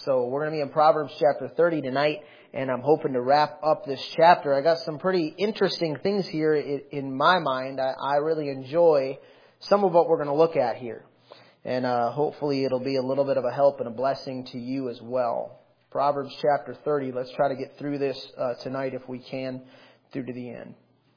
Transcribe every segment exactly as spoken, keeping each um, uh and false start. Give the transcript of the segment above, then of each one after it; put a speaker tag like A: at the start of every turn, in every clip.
A: So we're going to be in Proverbs chapter thirty tonight, and I'm hoping to wrap up this chapter. I got some pretty interesting things here in my mind. I, I really enjoy some of what we're going to look at here. And uh, hopefully it'll be a little bit of a help and a blessing to you as well. Proverbs chapter thirty. Let's try to get through this uh, tonight if we can, through to the end.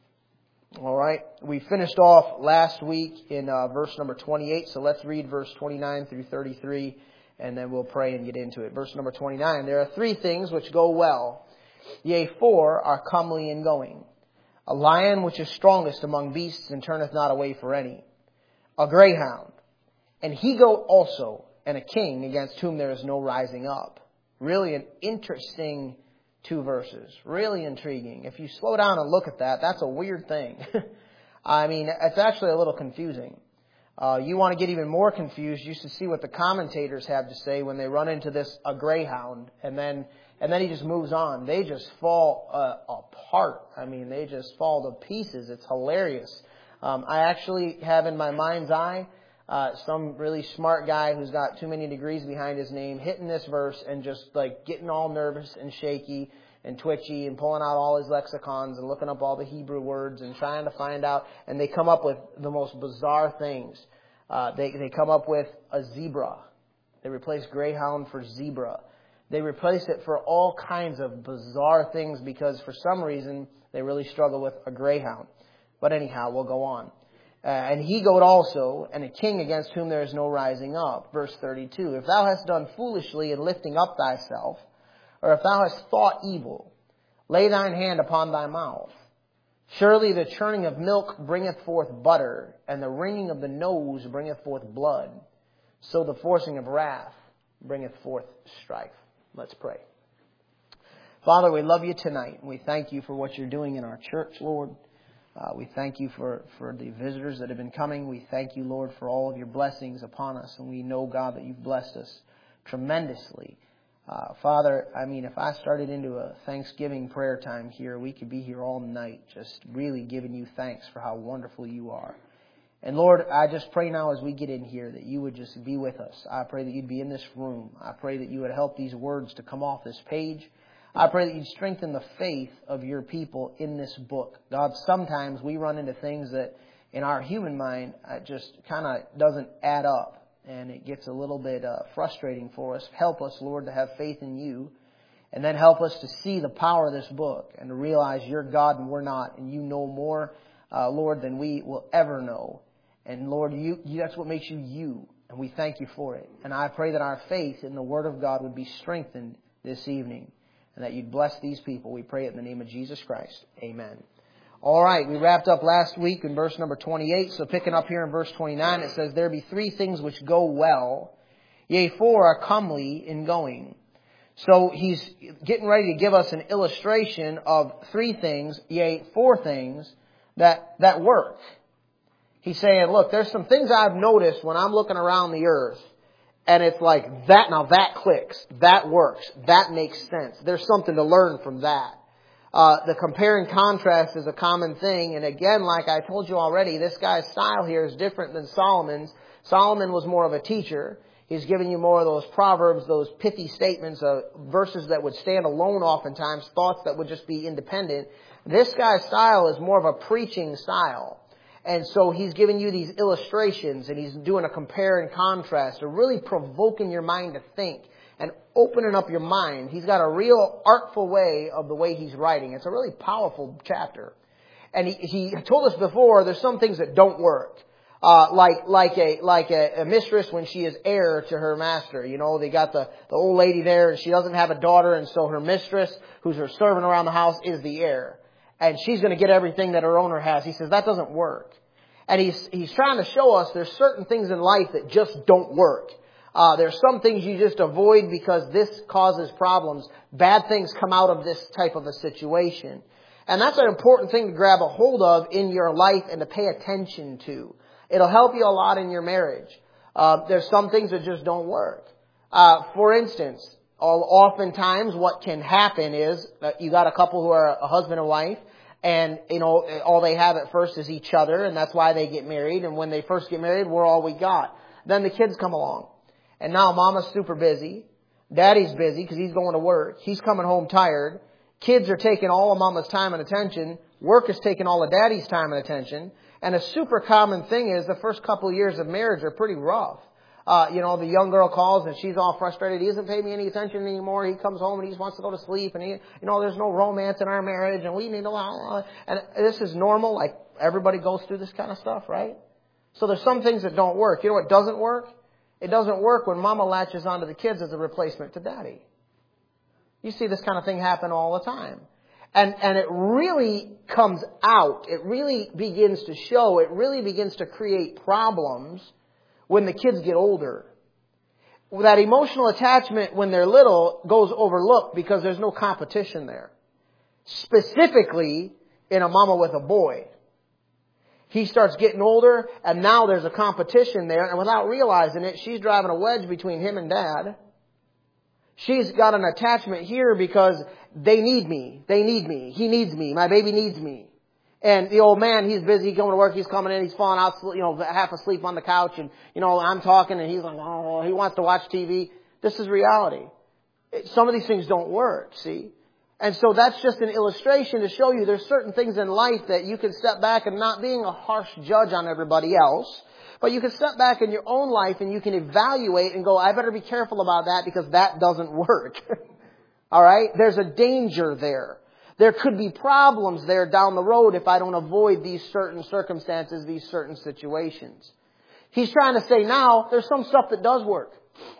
A: All right. We finished off last week in uh, verse number twenty-eight. So let's read verse twenty-nine through thirty-three, and then we'll pray and get into it. Verse number twenty-nine. There are three things which go well. Yea, four are comely in going. A lion which is strongest among beasts and turneth not away for any. A greyhound. And he goat also, and a king against whom there is no rising up. Really an interesting two verses. Really intriguing. If you slow down and look at that, that's a weird thing. I mean, it's actually a little confusing. Uh, you want to get even more confused, you should see what the commentators have to say when they run into this, a greyhound, and then and then he just moves on. They just fall uh, apart. I mean, they just fall to pieces. It's hilarious. Um, I actually have in my mind's eye Uh, some really smart guy who's got too many degrees behind his name hitting this verse and just like getting all nervous and shaky and twitchy and pulling out all his lexicons and looking up all the Hebrew words and trying to find out. And they come up with the most bizarre things. Uh, they, they come up with a zebra. They replace greyhound for zebra. They replace it for all kinds of bizarre things because for some reason they really struggle with a greyhound. But anyhow, we'll go on. Uh, and he goat also, and a king against whom there is no rising up. Verse thirty-two. If thou hast done foolishly in lifting up thyself, or if thou hast thought evil, lay thine hand upon thy mouth. Surely the churning of milk bringeth forth butter, and the wringing of the nose bringeth forth blood. So the forcing of wrath bringeth forth strife. Let's pray. Father, we love you tonight, and we thank you for what you're doing in our church, Lord. Uh, we thank you for, for the visitors that have been coming. We thank you, Lord, for all of your blessings upon us. And we know, God, that you've blessed us tremendously. Uh, Father, I mean, if I started into a Thanksgiving prayer time here, we could be here all night just really giving you thanks for how wonderful you are. And Lord, I just pray now as we get in here that you would just be with us. I pray that you'd be in this room. I pray that you would help these words to come off this page. I pray that you'd strengthen the faith of your people in this book. God, sometimes we run into things that in our human mind uh, just kind of doesn't add up. And it gets a little bit uh, frustrating for us. Help us, Lord, to have faith in you. And then help us to see the power of this book and to realize you're God and we're not. And you know more, uh, Lord, than we will ever know. And Lord, you, you, that's what makes you you. And we thank you for it. And I pray that our faith in the Word of God would be strengthened this evening. And that you'd bless these people. We pray it in the name of Jesus Christ. Amen. All right, we wrapped up last week in verse number twenty-eight. So picking up here in verse twenty-nine, it says, there be three things which go well. Yea, four are comely in going. So he's getting ready to give us an illustration of three things, yea, four things that, that work. He's saying, look, there's some things I've noticed when I'm looking around the earth. And it's like, that, now that clicks, that works, that makes sense. There's something to learn from that. Uh, the compare and contrast is a common thing. And again, like I told you already, this guy's style here is different than Solomon's. Solomon was more of a teacher. He's giving you more of those proverbs, those pithy statements, uh, verses that would stand alone oftentimes, thoughts that would just be independent. This guy's style is more of a preaching style. And so he's giving you these illustrations and he's doing a compare and contrast, or really provoking your mind to think and opening up your mind. He's got a real artful way of the way he's writing. It's a really powerful chapter. And he, he told us before, there's some things that don't work. Uh, like, like a, like a, a mistress when she is heir to her master. You know, they got the, the old lady there and she doesn't have a daughter, and so her mistress, who's her servant around the house, is the heir. And she's going to get everything that her owner has. He says that doesn't work. And he's he's trying to show us there's certain things in life that just don't work. Uh, there's some things you just avoid because this causes problems. Bad things come out of this type of a situation. And that's an important thing to grab a hold of in your life and to pay attention to. It'll help you a lot in your marriage. Uh, there's some things that just don't work. Uh, for instance, oftentimes what can happen is that you got a couple who are a husband and wife, and, you know, all they have at first is each other, and that's why they get married. And when they first get married, we're all we got. Then the kids come along. And now mama's super busy. Daddy's busy because he's going to work. He's coming home tired. Kids are taking all of mama's time and attention. Work is taking all of daddy's time and attention. And a super common thing is the first couple of years of marriage are pretty rough. Uh, you know, the young girl calls and she's all frustrated. He doesn't pay me any attention anymore. He comes home and he just wants to go to sleep. And, he, you know, there's no romance in our marriage and we need a lot. And this is normal. Like, everybody goes through this kind of stuff, right? So there's some things that don't work. You know what doesn't work? It doesn't work when mama latches onto the kids as a replacement to daddy. You see this kind of thing happen all the time. And, and it really comes out. It really begins to show. It really begins to create problems when the kids get older. That emotional attachment when they're little goes overlooked because there's no competition there. Specifically in a mama with a boy. He starts getting older and now there's a competition there, and without realizing it, she's driving a wedge between him and dad. She's got an attachment here because they need me. They need me. He needs me. My baby needs me. And the old man, he's busy going to work. He's coming in. He's falling out, you know, half asleep on the couch. And, you know, I'm talking and he's like, oh, he wants to watch T V. This is reality. Some of these things don't work, see? And so that's just an illustration to show you there's certain things in life that you can step back and not being a harsh judge on everybody else. But you can step back in your own life and you can evaluate and go, I better be careful about that because that doesn't work. All right? There's a danger there. There could be problems there down the road if I don't avoid these certain circumstances, these certain situations. He's trying to say now, there's some stuff that does work.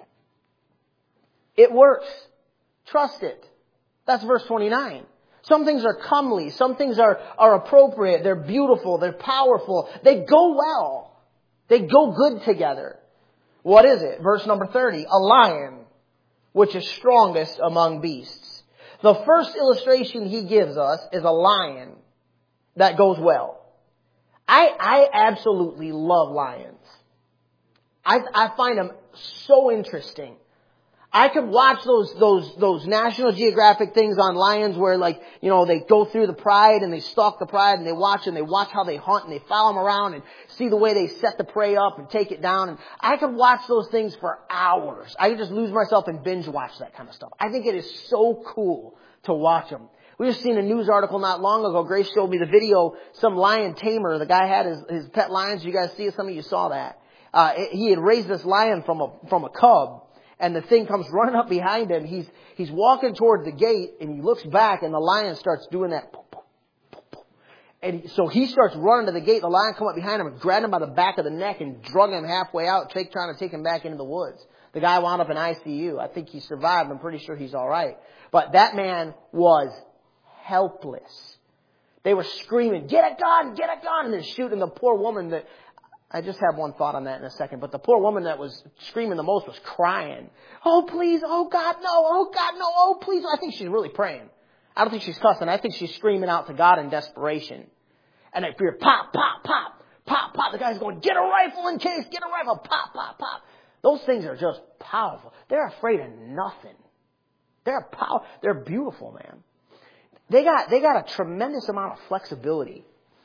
A: It works. Trust it. That's verse twenty-nine. Some things are comely. Some things are, are appropriate. They're beautiful. They're powerful. They go well. They go good together. What is it? Verse number thirty. A lion, which is strongest among beasts. The first illustration he gives us is a lion that goes well. I, I absolutely love lions. I, I find them so interesting. I could watch those, those, those National Geographic things on lions where, like, you know, they go through the pride and they stalk the pride and they watch and they watch how they hunt and they follow them around and see the way they set the prey up and take it down. And I could watch those things for hours. I could just lose myself and binge watch that kind of stuff. I think it is so cool to watch them. We just seen a news article not long ago. Grace showed me the video. Some lion tamer. The guy had his, his pet lions. You guys see it? Some of you saw that. Uh, he had raised this lion from a, from a cub. And the thing comes running up behind him. He's, he's walking toward the gate and he looks back and the lion starts doing that. And he, so he starts running to the gate. The lion come up behind him and grabbed him by the back of the neck and drug him halfway out, take, trying to take him back into the woods. The guy wound up in I C U. I think he survived. I'm pretty sure he's all right. But that man was helpless. They were screaming, get a gun, get a gun, and then shooting the poor woman that, I just have one thought on that in a second, but the poor woman that was screaming the most was crying. Oh, please, oh, God, no, oh, God, no, oh, please. I think she's really praying. I don't think she's cussing. I think she's screaming out to God in desperation. And I hear pop, pop, pop, pop, pop. The guy's going, get a rifle in case, get a rifle, pop, pop, pop. Those things are just powerful. They're afraid of nothing. They're power. They're beautiful, man. They got, they got a tremendous amount of flexibility.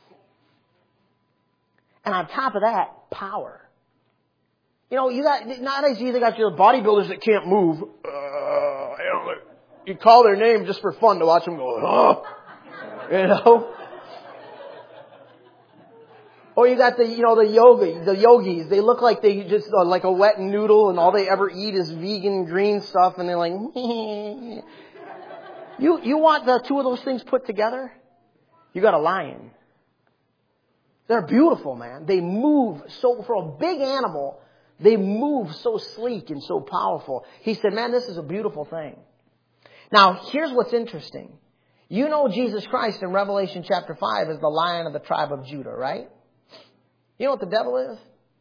A: And on top of that, power. You know, you got, nowadays you got your bodybuilders that can't move. Uh, you call their name just for fun to watch them go, oh, you know. Or you got the, you know, the yoga, the yogis. They look like they just uh, like a wet noodle, and all they ever eat is vegan green stuff, and they're like, you you want the two of those things put together? You got a lion. They're beautiful, man. They move so, for a big animal, they move so sleek and so powerful. He said, man, this is a beautiful thing. Now, here's what's interesting. You know Jesus Christ in Revelation chapter five is the Lion of the tribe of Judah, right? You know what the devil is?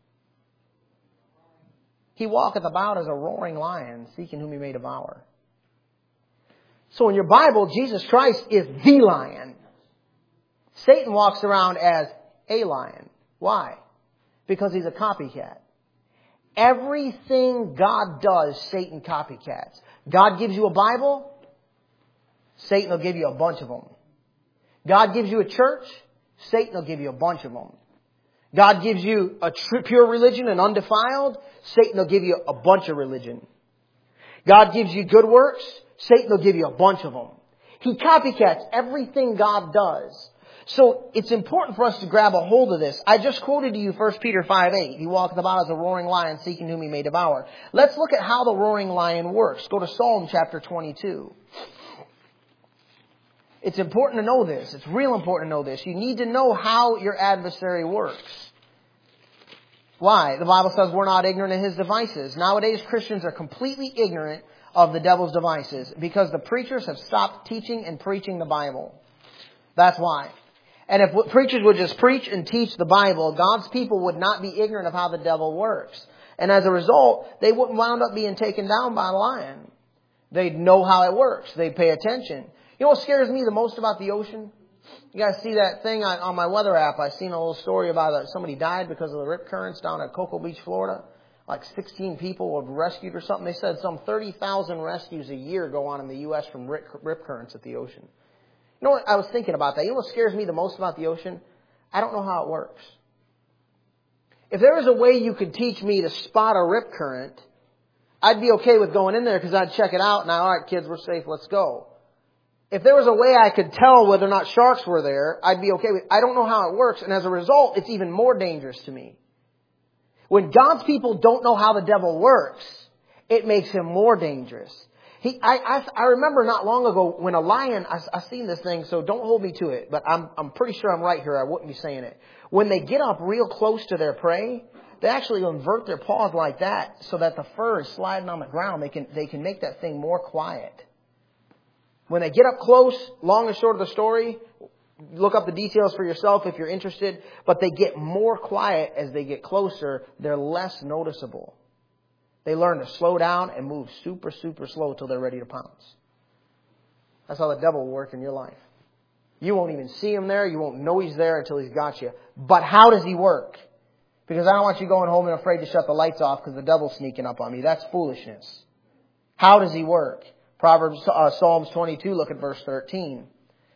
A: He walketh about as a roaring lion, seeking whom he may devour. So in your Bible, Jesus Christ is the lion. Satan walks around as a lion. Why? Because he's a copycat. Everything God does, Satan copycats. God gives you a Bible, Satan will give you a bunch of them. God gives you a church, Satan will give you a bunch of them. God gives you a true, pure religion and undefiled, Satan will give you a bunch of religion. God gives you good works, Satan will give you a bunch of them. He copycats everything God does. So it's important for us to grab a hold of this. I just quoted to you First Peter five eight. He walketh about as a roaring lion, seeking whom he may devour. Let's look at how the roaring lion works. Go to Psalm chapter twenty-two. It's important to know this. It's real important to know this. You need to know how your adversary works. Why? The Bible says we're not ignorant of his devices. Nowadays, Christians are completely ignorant of the devil's devices because the preachers have stopped teaching and preaching the Bible. That's why. And if preachers would just preach and teach the Bible, God's people would not be ignorant of how the devil works. And as a result, they wouldn't wound up being taken down by a lion. They'd know how it works. They'd pay attention. You know what scares me the most about the ocean? You guys see that thing on, on my weather app? I seen a little story about uh, somebody died because of the rip currents down at Cocoa Beach, Florida. Like sixteen people were rescued or something. They said some thirty thousand rescues a year go on in the U S from rip, rip currents at the ocean. You know what? I was thinking about that. You know what scares me the most about the ocean? I don't know how it works. If there was a way you could teach me to spot a rip current, I'd be okay with going in there because I'd check it out. Now, all right, kids, we're safe. Let's go. If there was a way I could tell whether or not sharks were there, I'd be okay with it. I don't know how it works. And as a result, it's even more dangerous to me. When God's people don't know how the devil works, it makes him more dangerous. He, I, I, I remember not long ago when a lion, I, I seen this thing, so don't hold me to it, but I'm, I'm pretty sure I'm right here. I wouldn't be saying it. When they get up real close to their prey, they actually invert their paws like that so that the fur is sliding on the ground. They can, they can make that thing more quiet. When they get up close, long and short of the story, look up the details for yourself if you're interested, but they get more quiet as they get closer. They're less noticeable. They learn to slow down and move super, super slow until they're ready to pounce. That's how the devil will work in your life. You won't even see him there. You won't know he's there until he's got you. But how does he work? Because I don't want you going home and afraid to shut the lights off because the devil's sneaking up on me. That's foolishness. How does he work? Proverbs, uh, Psalms twenty-two, look at verse thirteen.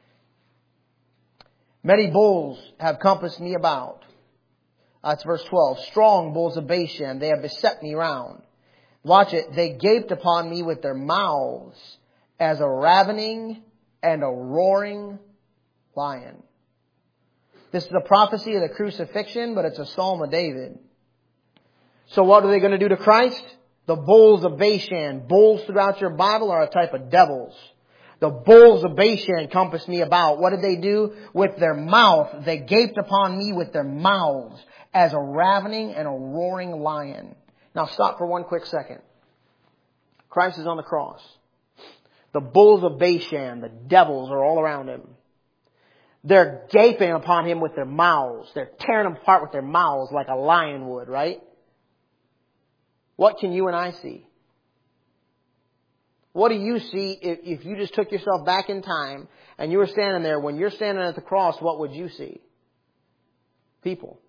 A: Many bulls have compassed me about. That's verse twelve. Strong bulls of Bashan, they have beset me round. Watch it. They gaped upon me with their mouths as a ravening and a roaring lion. This is a prophecy of the crucifixion, but it's a psalm of David. So what are they going to do to Christ? The bulls of Bashan. Bulls throughout your Bible are a type of devils. The bulls of Bashan compassed me about. What did they do? With their mouth, they gaped upon me with their mouths as a ravening and a roaring lion. Now stop for one quick second. Christ is on the cross. The bulls of Bashan, the devils, are all around him. They're gaping upon him with their mouths. They're tearing him apart with their mouths like a lion would, right? What can you and I see? What do you see if, if you just took yourself back in time and you were standing there? When you're standing at the cross, what would you see? People.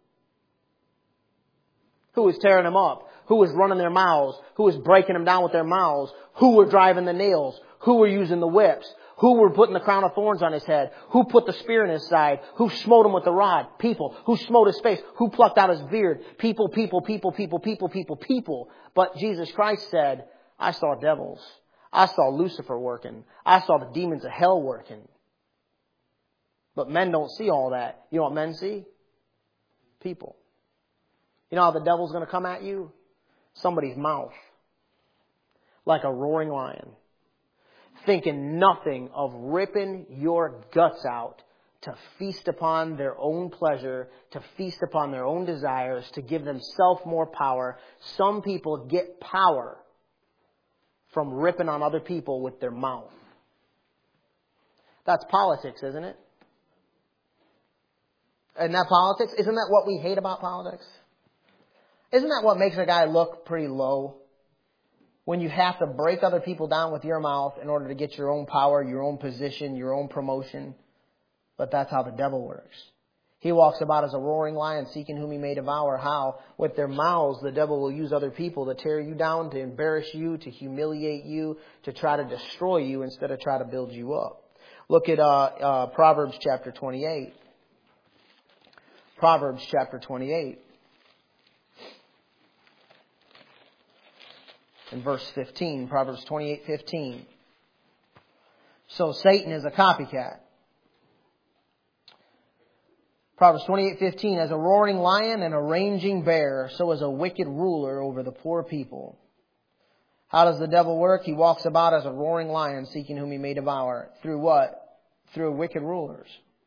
A: Who was tearing them up? Who was running their mouths? Who was breaking them down with their mouths? Who were driving the nails? Who were using the whips? Who were putting the crown of thorns on his head? Who put the spear in his side? Who smote him with the rod? People. Who smote his face? Who plucked out his beard? People, people, people, people, people, people, people. But Jesus Christ said, I saw devils. I saw Lucifer working. I saw the demons of hell working. But men don't see all that. You know what men see? People. You know how the devil's going to come at you? Somebody's mouth. Like a roaring lion. Thinking nothing of ripping your guts out to feast upon their own pleasure, to feast upon their own desires, to give themselves more power. Some people get power from ripping on other people with their mouth. That's politics, isn't it? Isn't that politics? Isn't that what we hate about politics? Isn't that what makes a guy look pretty low? When you have to break other people down with your mouth in order to get your own power, your own position, your own promotion. But that's how the devil works. He walks about as a roaring lion, seeking whom he may devour. How? With their mouths, the devil will use other people to tear you down, to embarrass you, to humiliate you, to try to destroy you instead of try to build you up. Look at uh, uh, Proverbs chapter twenty-eight. Proverbs chapter twenty-eight. in verse fifteen, Proverbs twenty-eight fifteen. So Satan is a copycat. Proverbs twenty-eight fifteen, as a roaring lion and a raging bear, so is a wicked ruler over the poor people. How does the devil work? He walks about as a roaring lion, seeking whom he may devour. Through what? Through wicked rulers.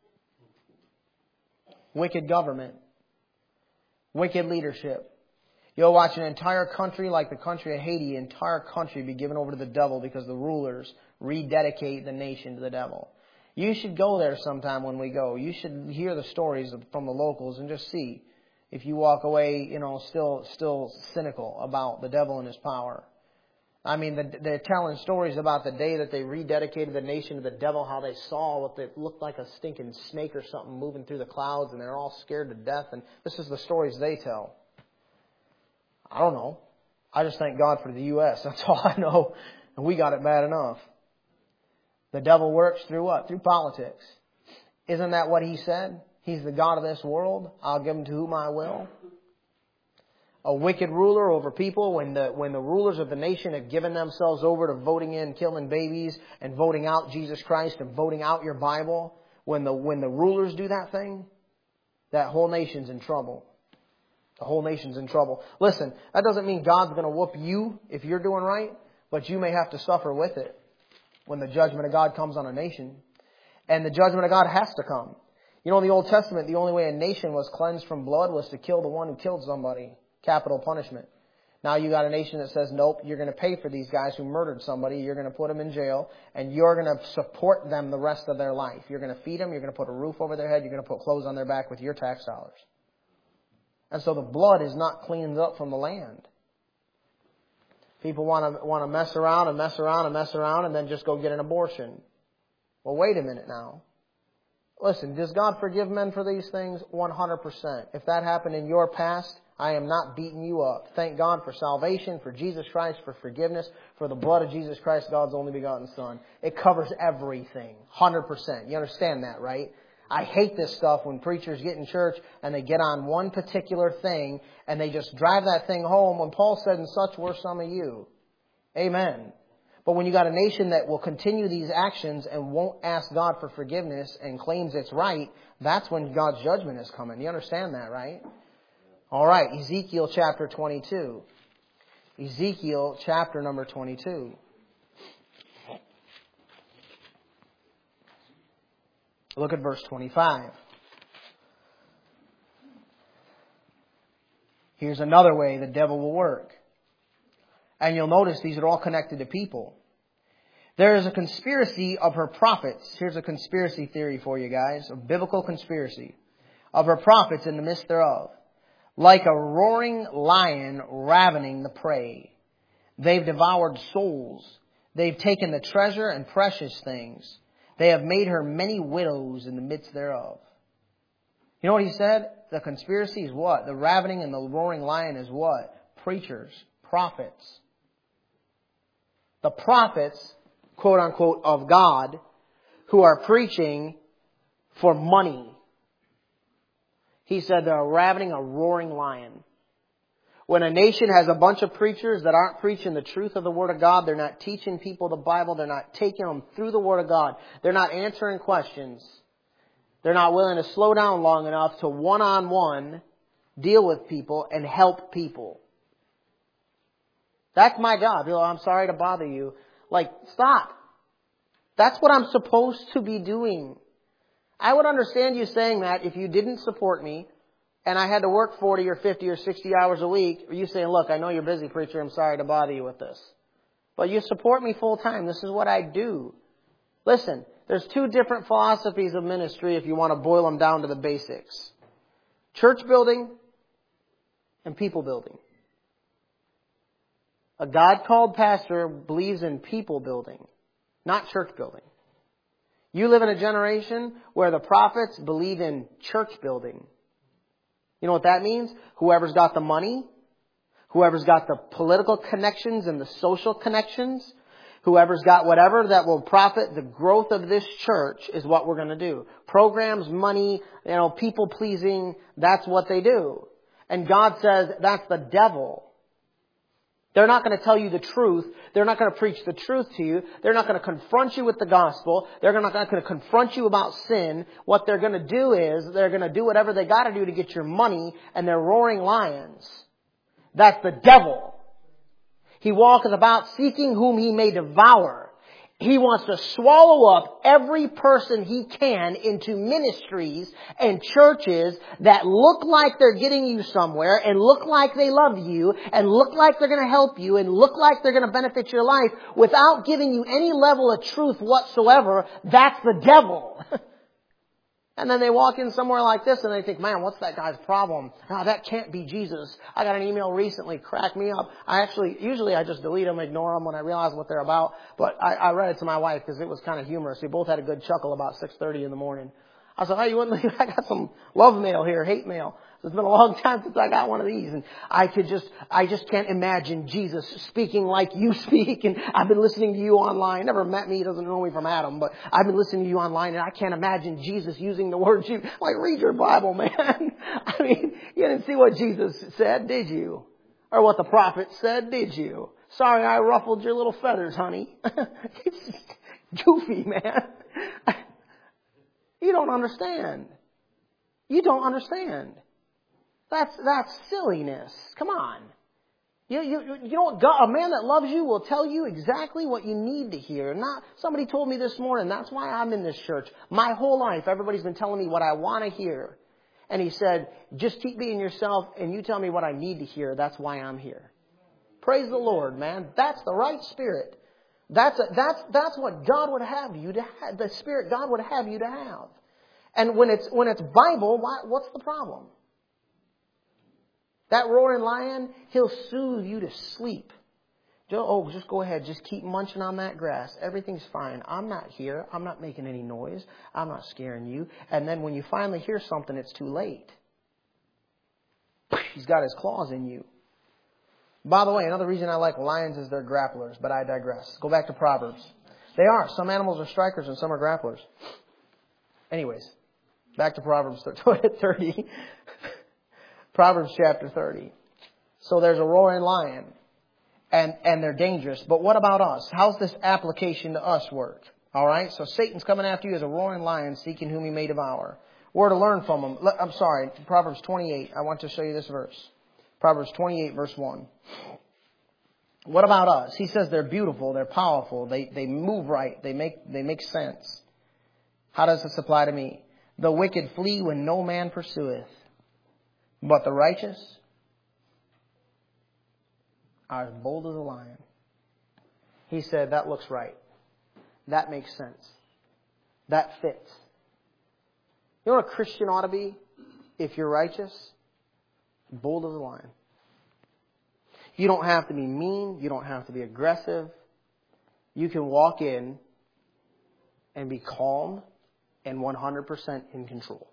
A: Wicked government. Wicked leadership. You'll watch an entire country like the country of Haiti, an entire country be given over to the devil because the rulers rededicate the nation to the devil. You should go there sometime when we go. You should hear the stories from the locals and just see if you walk away, you know, still still cynical about the devil and his power. I mean, they're telling stories about the day that they rededicated the nation to the devil, how they saw what they looked like a stinking snake or something moving through the clouds, and they're all scared to death. And this is the stories they tell. I don't know. I just thank God for the U S That's all I know. And we got it bad enough. The devil works through what? Through politics. Isn't that what he said? He's the God of this world. I'll give him to whom I will. A wicked ruler over people. When the when the rulers of the nation have given themselves over to voting in, killing babies, and voting out Jesus Christ, and voting out your Bible, when the when the rulers do that thing, that whole nation's in trouble. The whole nation's in trouble. Listen, that doesn't mean God's going to whoop you if you're doing right, but you may have to suffer with it when the judgment of God comes on a nation. And the judgment of God has to come. You know, in the Old Testament, the only way a nation was cleansed from blood was to kill the one who killed somebody. Capital punishment. Now you got a nation that says, nope, you're going to pay for these guys who murdered somebody. You're going to put them in jail, and you're going to support them the rest of their life. You're going to feed them. You're going to put a roof over their head. You're going to put clothes on their back with your tax dollars. And so the blood is not cleaned up from the land. People want to want to mess around and mess around and mess around and then just go get an abortion. Well, wait a minute now. Listen, does God forgive men for these things? one hundred percent. If that happened in your past, I am not beating you up. Thank God for salvation, for Jesus Christ, for forgiveness, for the blood of Jesus Christ, God's only begotten Son. It covers everything. one hundred percent. You understand that, right? I hate this stuff when preachers get in church and they get on one particular thing and they just drive that thing home when Paul said, and such were some of you. Amen. But when you got a nation that will continue these actions and won't ask God for forgiveness and claims it's right, that's when God's judgment is coming. You understand that, right? All right, Ezekiel chapter twenty-two. Ezekiel chapter number twenty-two. Look at verse twenty-five. Here's another way the devil will work. And you'll notice these are all connected to people. There is a conspiracy of her prophets. Here's a conspiracy theory for you guys. A biblical conspiracy. Of her prophets in the midst thereof. Like a roaring lion ravening the prey. They've devoured souls. They've taken the treasure and precious things. They have made her many widows in the midst thereof. You know what he said? The conspiracy is what? The ravening and the roaring lion is what? Preachers, prophets. The prophets, quote unquote, of God, who are preaching for money. He said they're ravening a roaring lion. When a nation has a bunch of preachers that aren't preaching the truth of the Word of God, they're not teaching people the Bible, they're not taking them through the Word of God, they're not answering questions, they're not willing to slow down long enough to one-on-one deal with people and help people. That's my job. You know, I'm sorry to bother you. Like, stop. That's what I'm supposed to be doing. I would understand you saying that if you didn't support me and I had to work forty or fifty or sixty hours a week, or you saying, look, I know you're busy, preacher, I'm sorry to bother you with this. But you support me full time. This is what I do. Listen, there's two different philosophies of ministry if you want to boil them down to the basics. Church building and people building. A God-called pastor believes in people building, not church building. You live in a generation where the prophets believe in church building. You know what that means? Whoever's got the money, whoever's got the political connections and the social connections, whoever's got whatever that will profit the growth of this church is what we're going to do. Programs, money, you know, people pleasing, that's what they do. And God says that's the devil. They're not going to tell you the truth. They're not going to preach the truth to you. They're not going to confront you with the gospel. They're not going to confront you about sin. What they're going to do is they're going to do whatever they got to do to get your money, and they're roaring lions. That's the devil. He walketh about seeking whom he may devour. He wants to swallow up every person he can into ministries and churches that look like they're getting you somewhere and look like they love you and look like they're going to help you and look like they're going to benefit your life without giving you any level of truth whatsoever. That's the devil. And then they walk in somewhere like this and they think, man, what's that guy's problem? Oh, that can't be Jesus. I got an email recently, cracked me up. I actually, usually I just delete them, ignore them when I realize what they're about. But I, I read it to my wife because it was kind of humorous. We both had a good chuckle about six thirty in the morning. I said, hey, you wouldn't leave? I got some love mail here, hate mail. It's been a long time since I got one of these. And I could just, I just can't imagine Jesus speaking like you speak. And I've been listening to you online. Never met me. He doesn't know me from Adam. But I've been listening to you online. And I can't imagine Jesus using the words you, like, read your Bible, man. I mean, you didn't see what Jesus said, did you? Or what the prophet said, did you? Sorry, I ruffled your little feathers, honey. It's just goofy, man. You don't understand. You don't understand. That's, that's silliness. Come on. You, you, you know what? God, a man that loves you will tell you exactly what you need to hear. Not, somebody told me this morning, that's why I'm in this church. My whole life, everybody's been telling me what I want to hear. And he said, just keep being yourself and you tell me what I need to hear. That's why I'm here. Praise the Lord, man. That's the right spirit. That's, a, that's, that's what God would have you to have, the spirit God would have you to have. And when it's, when it's Bible, why, what's the problem? That roaring lion, he'll soothe you to sleep. Oh, just go ahead. Just keep munching on that grass. Everything's fine. I'm not here. I'm not making any noise. I'm not scaring you. And then when you finally hear something, it's too late. He's got his claws in you. By the way, another reason I like lions is they're grapplers, but I digress. Go back to Proverbs. They are. Some animals are strikers and some are grapplers. Anyways, back to Proverbs thirty. Proverbs chapter thirty. So there's a roaring lion, and, and they're dangerous. But what about us? How's this application to us work? All right, so Satan's coming after you as a roaring lion, seeking whom he may devour. We're to learn from him. I'm sorry, Proverbs twenty-eight. I want to show you this verse. Proverbs twenty-eight, verse one. What about us? He says they're beautiful, they're powerful, they, they move right, they make, they make sense. How does this apply to me? The wicked flee when no man pursueth, but the righteous are as bold as a lion. He said, that looks right. That makes sense. That fits. You know what a Christian ought to be if you're righteous? Bold as a lion. You don't have to be mean. You don't have to be aggressive. You can walk in and be calm and one hundred percent in control.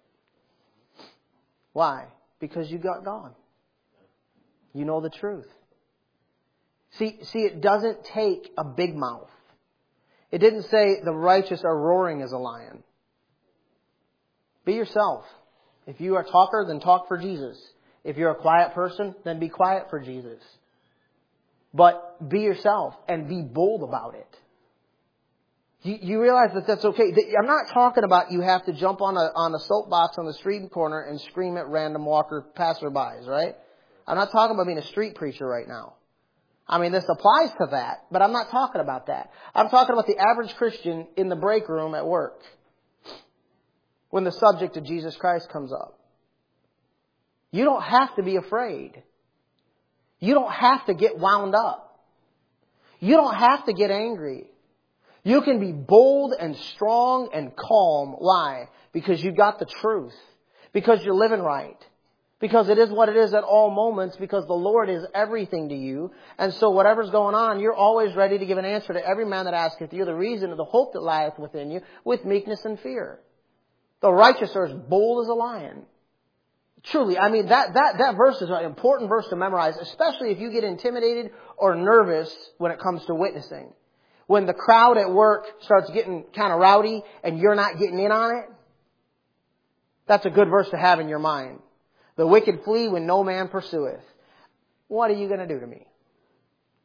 A: Why? Because you got God. You know the truth. See, see, it doesn't take a big mouth. It didn't say the righteous are roaring as a lion. Be yourself. If you are a talker, then talk for Jesus. If you're a quiet person, then be quiet for Jesus. But be yourself and be bold about it. You, you realize that that's okay. I'm not talking about you have to jump on a on a soapbox on the street corner and scream at random walker passerbys, right? I'm not talking about being a street preacher right now. I mean, this applies to that, but I'm not talking about that. I'm talking about the average Christian in the break room at work when the subject of Jesus Christ comes up. You don't have to be afraid. You don't have to get wound up. You don't have to get angry. You can be bold and strong and calm. Why? Because you got the truth. Because you're living right. Because it is what it is at all moments. Because the Lord is everything to you. And so whatever's going on, you're always ready to give an answer to every man that asketh you the reason of the hope that lieth within you with meekness and fear. The righteous are as bold as a lion. Truly, I mean, that, that, that verse is an important verse to memorize, especially if you get intimidated or nervous when it comes to witnessing. When the crowd at work starts getting kind of rowdy and you're not getting in on it, that's a good verse to have in your mind. The wicked flee when no man pursueth. What are you going to do to me?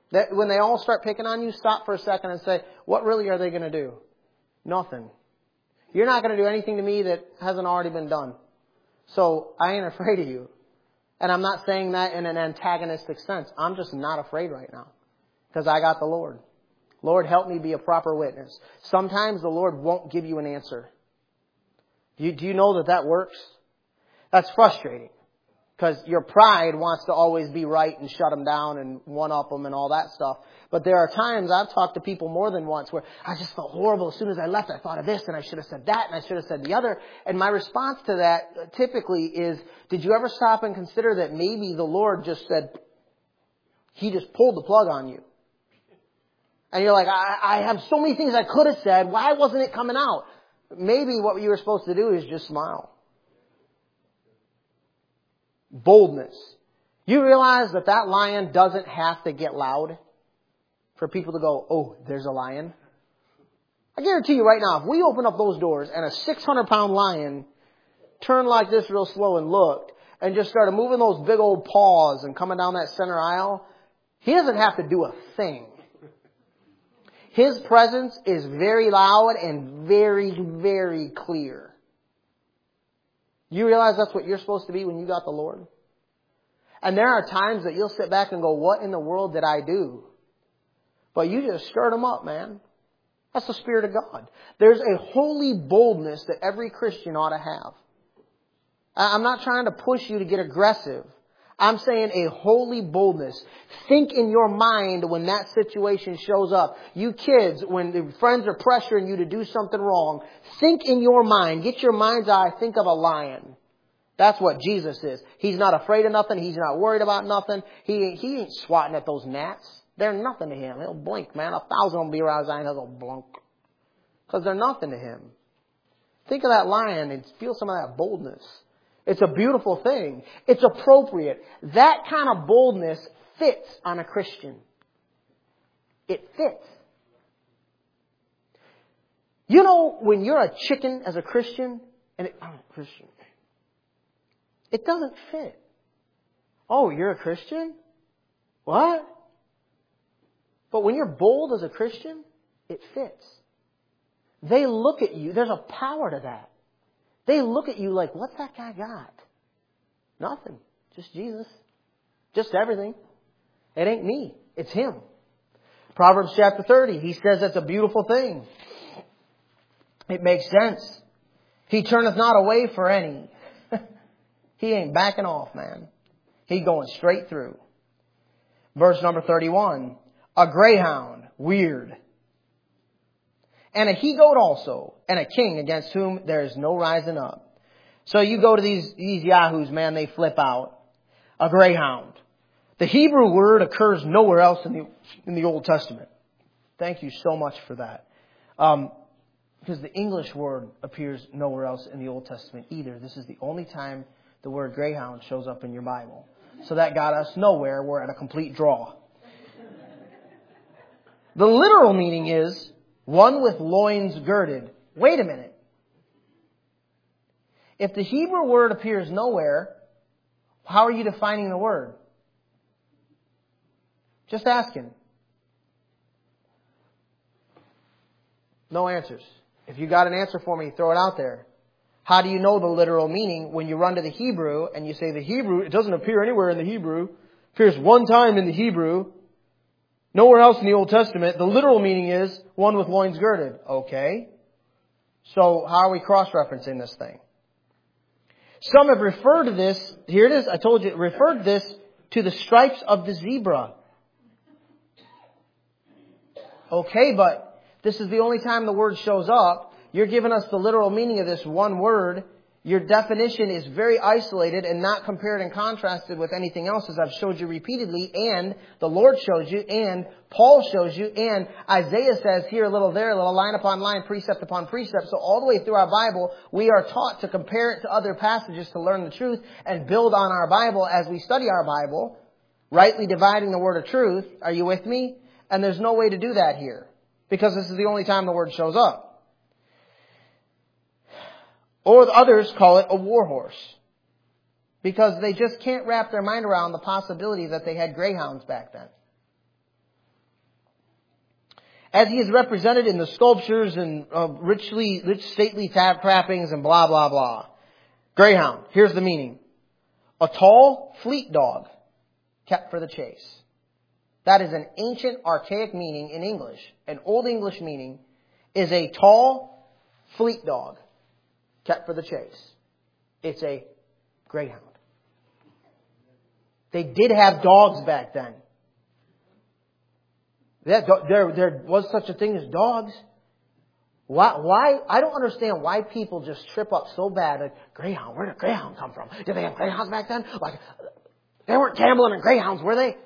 A: That when they all start picking on you, stop for a second and say, what really are they going to do? Nothing. You're not going to do anything to me that hasn't already been done. So I ain't afraid of you. And I'm not saying that in an antagonistic sense. I'm just not afraid right now. Because I got the Lord. Lord, help me be a proper witness. Sometimes the Lord won't give you an answer. Do you, do you know that that works? That's frustrating. Because your pride wants to always be right and shut them down and one-up them and all that stuff. But there are times I've talked to people more than once where I just felt horrible. As soon as I left, I thought of this and I should have said that and I should have said the other. And my response to that typically is, did you ever stop and consider that maybe the Lord just said, He just pulled the plug on you? And you're like, I, I have so many things I could have said. Why wasn't it coming out? Maybe what you were supposed to do is just smile. Boldness. You realize that that lion doesn't have to get loud for people to go, oh, there's a lion. I guarantee you right now, if we open up those doors and a six hundred pound lion turned like this real slow and looked and just started moving those big old paws and coming down that center aisle, he doesn't have to do a thing. His presence is very loud and very, very clear. You realize that's what you're supposed to be when you got the Lord? And there are times that you'll sit back and go, what in the world did I do? But you just stirred them up, man. That's the Spirit of God. There's a holy boldness that every Christian ought to have. I'm not trying to push you to get aggressive. I'm saying a holy boldness. Think in your mind when that situation shows up. You kids, when the friends are pressuring you to do something wrong, think in your mind. Get your mind's eye. Think of a lion. That's what Jesus is. He's not afraid of nothing. He's not worried about nothing. He, he ain't swatting at those gnats. They're nothing to him. He'll blink, man. A thousand will be around his eye and he'll go blunk. Because they're nothing to him. Think of that lion and feel some of that boldness. It's a beautiful thing. It's appropriate. That kind of boldness fits on a Christian. It fits. You know, when you're a chicken as a Christian, and it, I'm a Christian, it doesn't fit. Oh, you're a Christian? What? But when you're bold as a Christian, it fits. They look at you. There's a power to that. They look at you like, what's that guy got? Nothing. Just Jesus. Just everything. It ain't me. It's Him. Proverbs chapter thirty, he says that's a beautiful thing. It makes sense. He turneth not away for any. He ain't backing off, man. He going straight through. Verse number thirty-one. A greyhound, weird. And a he-goat also, and a king against whom there is no rising up. So you go to these, these yahoos, man, they flip out. A greyhound. The Hebrew word occurs nowhere else in the, in the Old Testament. Thank you so much for that. Um, because the English word appears nowhere else in the Old Testament either. This is the only time the word greyhound shows up in your Bible. So that got us nowhere. We're at a complete draw. The literal meaning is one with loins girded. Wait a minute. If the Hebrew word appears nowhere, how are you defining the word? Just asking. No answers. If you got an answer for me, throw it out there. How do you know the literal meaning when you run to the Hebrew and you say the Hebrew, it doesn't appear anywhere in the Hebrew. It appears one time in the Hebrew. Nowhere else in the Old Testament. The literal meaning is one with loins girded. Okay. So how are we cross-referencing this thing? Some have referred to this, here it is, I told you, referred this to the stripes of the zebra. Okay, but this is the only time the word shows up. You're giving us the literal meaning of this one word. Your definition is very isolated and not compared and contrasted with anything else, as I've showed you repeatedly, and the Lord shows you, and Paul shows you, and Isaiah says here a little there, a little line upon line, precept upon precept. So all the way through our Bible, we are taught to compare it to other passages to learn the truth and build on our Bible as we study our Bible, rightly dividing the word of truth. Are you with me? And there's no way to do that here, because this is the only time the word shows up. Or others call it a war horse, because they just can't wrap their mind around the possibility that they had greyhounds back then. as he is represented in the sculptures and uh, richly, rich stately tab trappings and blah, blah, blah. Greyhound. Here's the meaning. A tall, fleet dog kept for the chase. That is an ancient, archaic meaning in English. An Old English meaning is a tall, fleet dog kept for the chase. It's a greyhound. They did have dogs back then. There, there, there was such a thing as dogs. Why, why? I don't understand why people just trip up so bad. Like, greyhound, where did greyhound come from? Did they have greyhounds back then? Like, they weren't gambling in greyhounds, were they?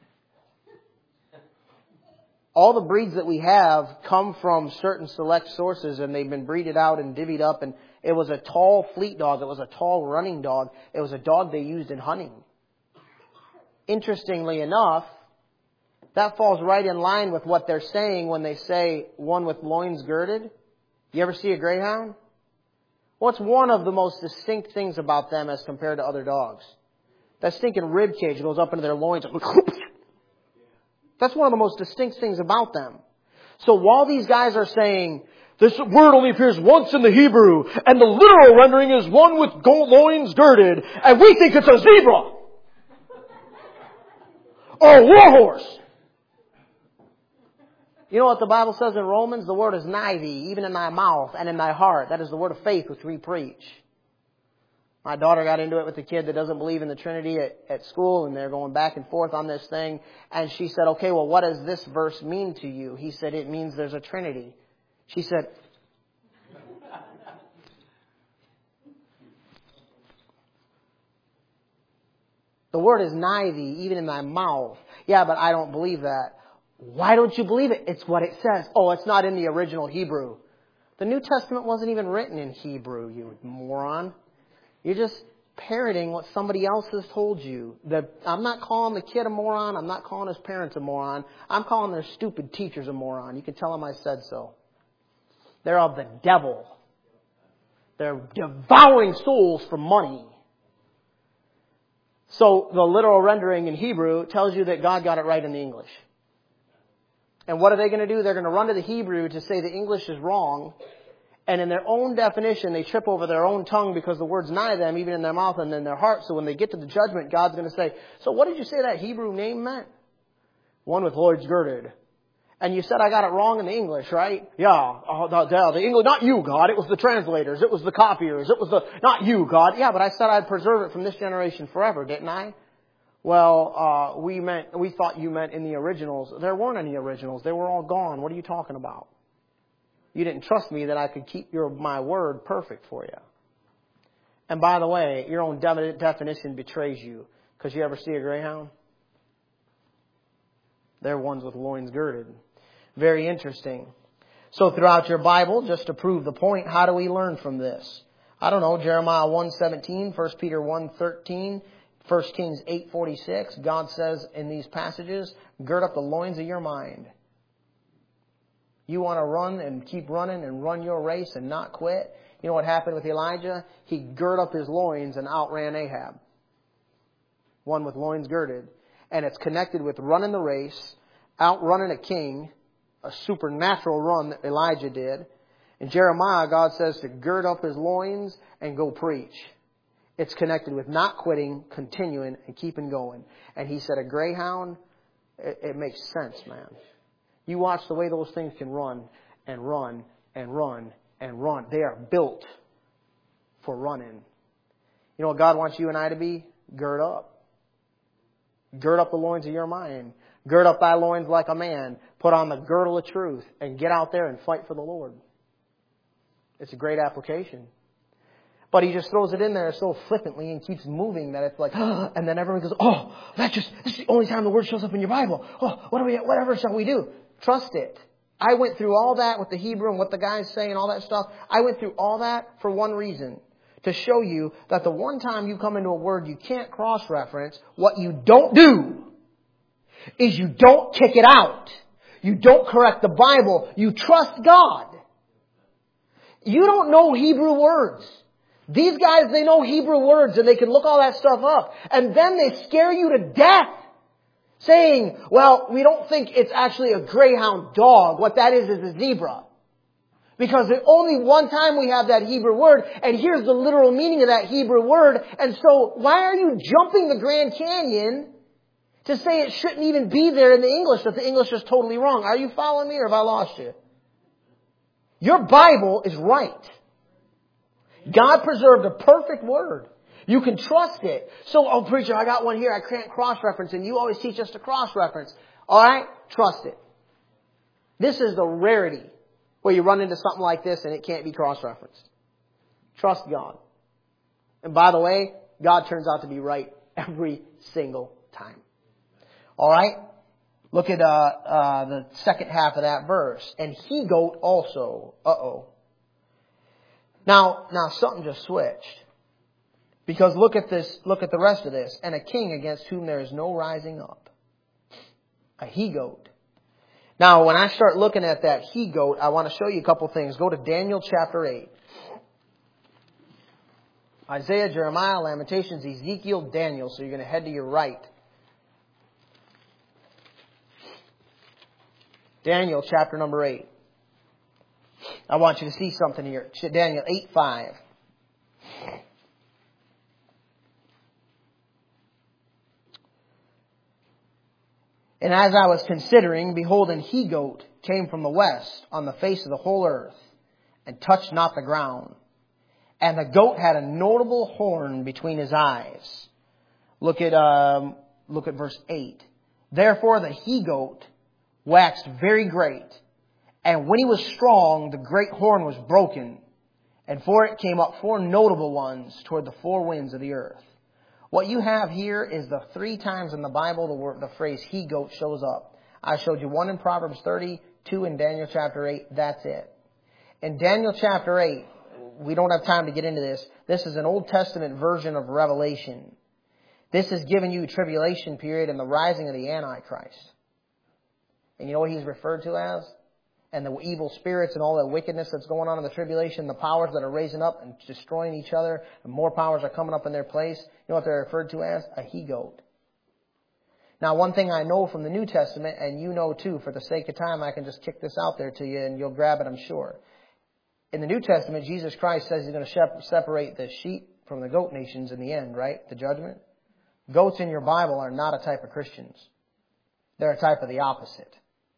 A: All the breeds that we have come from certain select sources, and they've been breeded out and divvied up. And it was a tall fleet dog. It was a tall running dog. It was a dog they used in hunting. Interestingly enough, that falls right in line with what they're saying when they say one with loins girded. You ever see a greyhound? Well, it's one of the most distinct things about them as compared to other dogs. That stinking rib cage goes up into their loins. That's one of the most distinct things about them. So while these guys are saying, this word only appears once in the Hebrew, and the literal rendering is one with loins girded, and we think it's a zebra. Or a warhorse. You know what the Bible says in Romans? The word is nigh thee, even in thy mouth and in thy heart. That is the word of faith which we preach. My daughter got into it with a kid that doesn't believe in the Trinity at, at school, and they're going back and forth on this thing. And she said, okay, well, what does this verse mean to you? He said, it means there's a Trinity. She said, the word is nigh thee, even in thy mouth. Yeah, but I don't believe that. Why don't you believe it? It's what it says. Oh, it's not in the original Hebrew. The New Testament wasn't even written in Hebrew, you moron. You're just parroting what somebody else has told you. The, I'm not calling the kid a moron. I'm not calling his parents a moron. I'm calling their stupid teachers a moron. You can tell them I said so. They're of the devil. They're devouring souls for money. So the literal rendering in Hebrew tells you that God got it right in the English. And what are they going to do? They're going to run to the Hebrew to say the English is wrong. And in their own definition, they trip over their own tongue because the word's nigh them, even in their mouth and in their heart. So when they get to the judgment, God's going to say, so what did you say that Hebrew name meant? One with loins girded. And you said I got it wrong in the English, right? Yeah. Oh, the, the, the English, not you, God. It was the translators. It was the copiers. It was the, not you, God. Yeah, but I said I'd preserve it from this generation forever, didn't I? Well, uh, we meant, we thought you meant in the originals. There weren't any originals. They were all gone. What are you talking about? You didn't trust me that I could keep your, my word perfect for you. And by the way, your own de- definition betrays you. Because you ever see a greyhound? They're ones with loins girded. Very interesting. So throughout your Bible, just to prove the point, how do we learn from this? I don't know, Jeremiah one seventeen, First Peter one thirteen, First Kings eight forty-six, God says in these passages, gird up the loins of your mind. You want to run and keep running and run your race and not quit? You know what happened with Elijah? He girded up his loins and outran Ahab. One with loins girded. And it's connected with running the race, outrunning a king, a supernatural run that Elijah did. In Jeremiah, God says to gird up his loins and go preach. It's connected with not quitting, continuing, and keeping going. And he said a greyhound, it, it makes sense, man. You watch the way those things can run and run and run and run. They are built for running. You know what God wants you and I to be? Gird up. Gird up the loins of your mind. Gird up thy loins like a man. Put on the girdle of truth and get out there and fight for the Lord. It's a great application. But he just throws it in there so flippantly and keeps moving that it's like, oh, and then everyone goes, oh, that's just, this is the only time the word shows up in your Bible. Oh, what do we, whatever shall we do? Trust it. I went through all that with the Hebrew and what the guys say and all that stuff. I went through all that for one reason. To show you that the one time you come into a word you can't cross-reference, what you don't do is you don't kick it out. You don't correct the Bible. You trust God. You don't know Hebrew words. These guys, they know Hebrew words and they can look all that stuff up. And then they scare you to death. saying, well, we don't think it's actually a greyhound dog. What that is is a zebra. Because there's only one time we have that Hebrew word, and here's the literal meaning of that Hebrew word. And so why are you jumping the Grand Canyon to say it shouldn't even be there in the English, that the English is totally wrong? Are you following me, or have I lost you? Your Bible is right. God preserved a perfect word. You can trust it. So, oh, preacher, I got one here. I can't cross-reference, and you always teach us to cross-reference. All right? Trust it. This is the rarity where you run into something like this and it can't be cross-referenced. Trust God. And by the way, God turns out to be right every single time. All right? Look at uh, uh, the second half of that verse. And he-goat also. Uh-oh. Now, now something just switched. Because look at this, look at the rest of this. And a king against whom there is no rising up. A he-goat. Now, when I start looking at that he-goat, I want to show you a couple things. Go to Daniel chapter eight. Isaiah, Jeremiah, Lamentations, Ezekiel, Daniel. So you're going to head to your right. Daniel chapter number eight. I want you to see something here. Daniel eight five. And as I was considering, behold, an he-goat came from the west on the face of the whole earth, and touched not the ground. And the goat had a notable horn between his eyes. Look at um, look at verse eight. Therefore the he-goat waxed very great, and when he was strong, the great horn was broken, and for it came up four notable ones toward the four winds of the earth. What you have here is the three times in the Bible the word, the phrase he-goat shows up. I showed you one in Proverbs thirty, two in Daniel chapter eight. That's it. In Daniel chapter eight, we don't have time to get into this. This is an Old Testament version of Revelation. This is giving you tribulation period and the rising of the Antichrist. And you know what he's referred to as? And the evil spirits and all that wickedness that's going on in the tribulation, the powers that are raising up and destroying each other, and more powers are coming up in their place. You know what they're referred to as? A he-goat. Now, one thing I know from the New Testament, and you know too, for the sake of time, I can just kick this out there to you and you'll grab it, I'm sure. In the New Testament, Jesus Christ says He's going to separate the sheep from the goat nations in the end, right? The judgment. Goats in your Bible are not a type of Christians. They're a type of the opposite.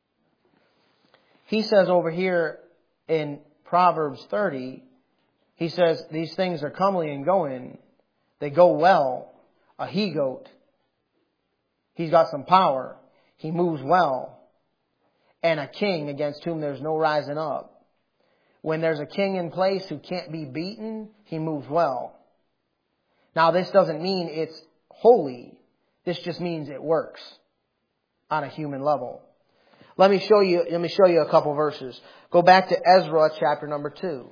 A: He says over here in Proverbs thirty, he says, these things are comely and going. They go well. A he-goat. He's got some power. He moves well. And a king against whom there's no rising up. When there's a king in place who can't be beaten, he moves well. Now, this doesn't mean it's holy. This just means it works on a human level. Let me show you, let me show you a couple verses. Go back to Ezra chapter number two.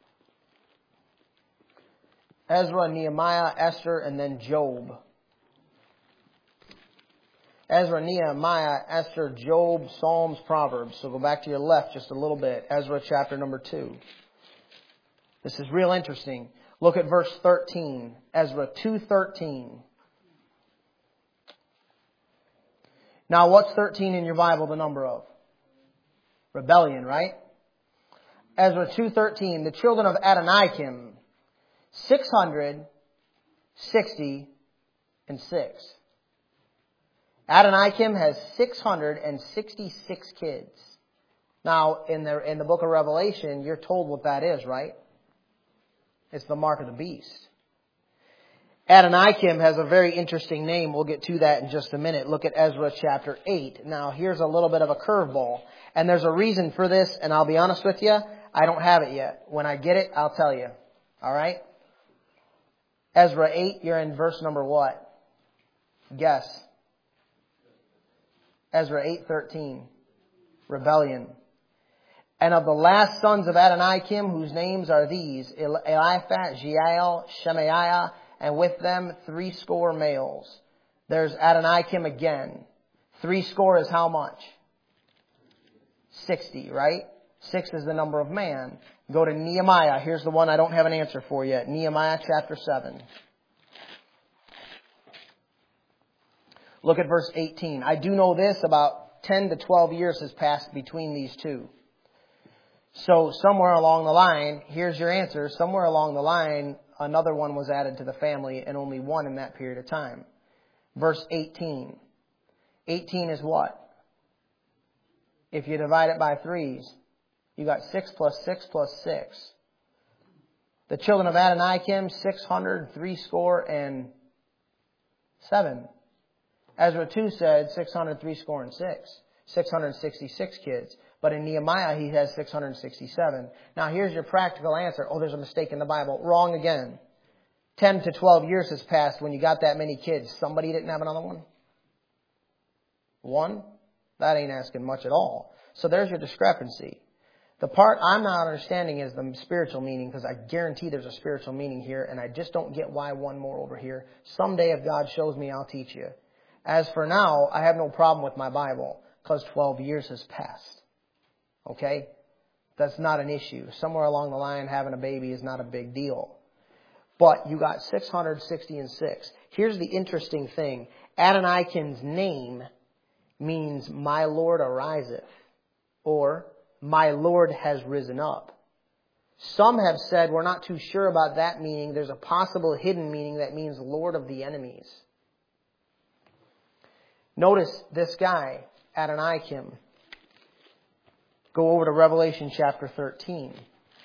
A: Ezra, Nehemiah, Esther, and then Job. Ezra, Nehemiah, Esther, Job, Psalms, Proverbs. So go back to your left just a little bit. Ezra chapter number two. This is real interesting. Look at verse thirteen. Ezra two thirteen. Now, what's thirteen in your Bible the number of? Rebellion, right? Ezra two thirteen. The children of Adonikim, six hundred sixty and six. Adonikim has six hundred sixty-six kids. Now, in the in the book of Revelation, you're told what that is, right? It's the mark of the beast. Adonikim has a very interesting name. We'll get to that in just a minute. Look at Ezra chapter eight. Now, here's a little bit of a curveball. And there's a reason for this, and I'll be honest with you, I don't have it yet. When I get it, I'll tell you. All right? Ezra eight, you're in verse number what? Guess. Ezra eight thirteen. Rebellion. And of the last sons of Adonikim, whose names are these, Eliphat, Jeiel, Shemaiah, and with them three score males. There's Adonikim again. Three score is how much? Sixty, right? Six is the number of man. Go to Nehemiah. Here's the one I don't have an answer for yet. Nehemiah chapter seven. Look at verse eighteen. I do know this, about ten to twelve years has passed between these two. So somewhere along the line, here's your answer. Somewhere along the line, another one was added to the family, and only one in that period of time. Verse eighteen. eighteen is what? If you divide it by threes, you got six plus six plus six. The children of Adonikim, six hundred three score and seven. Ezra two said six hundred three score and six. six hundred sixty-six kids. But in Nehemiah, he has six hundred sixty-seven. Now here's your practical answer. Oh, there's a mistake in the Bible. Wrong again. ten to twelve years has passed when you got that many kids. Somebody didn't have another one? One? That ain't asking much at all. So there's your discrepancy. The part I'm not understanding is the spiritual meaning, because I guarantee there's a spiritual meaning here, and I just don't get why one more over here. Someday if God shows me, I'll teach you. As for now, I have no problem with my Bible, because twelve years has passed. Okay? That's not an issue. Somewhere along the line, having a baby is not a big deal. But you got six hundred sixty and six. Here's the interesting thing. Adonikim's name means my Lord ariseth, or my Lord has risen up. Some have said we're not too sure about that meaning. There's a possible hidden meaning that means Lord of the enemies. Notice this guy, Adonikim. Go over to Revelation chapter thirteen.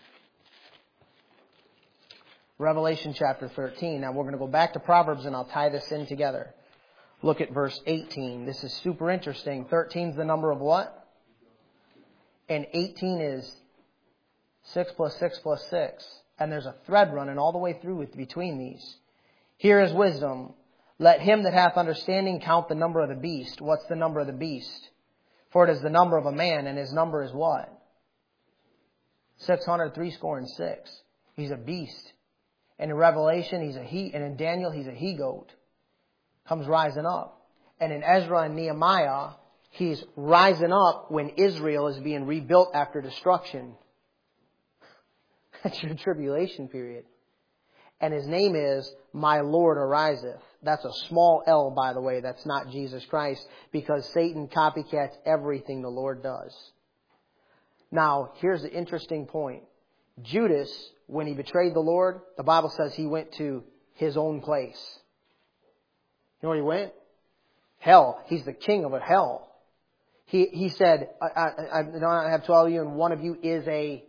A: Revelation chapter thirteen. Now we're going to go back to Proverbs and I'll tie this in together. Look at verse eighteen. This is super interesting. thirteen is the number of what? And eighteen is six plus six plus six. And there's a thread running all the way through with between these. Here is wisdom. Let him that hath understanding count the number of the beast. What's the number of the beast? For it is the number of a man, and his number is what? six hundred three score and six. He's a beast. And in Revelation, he's a he, and in Daniel, he's a he-goat. Comes rising up. And in Ezra and Nehemiah, he's rising up when Israel is being rebuilt after destruction. That's your tribulation period. And his name is My Lord Ariseth. That's a small L, by the way. That's not Jesus Christ, because Satan copycats everything the Lord does. Now, here's the interesting point. Judas, when he betrayed the Lord, the Bible says he went to his own place. You know where he went? Hell. He's the king of a hell. He he said, I, I, I have twelve of you and one of you is a...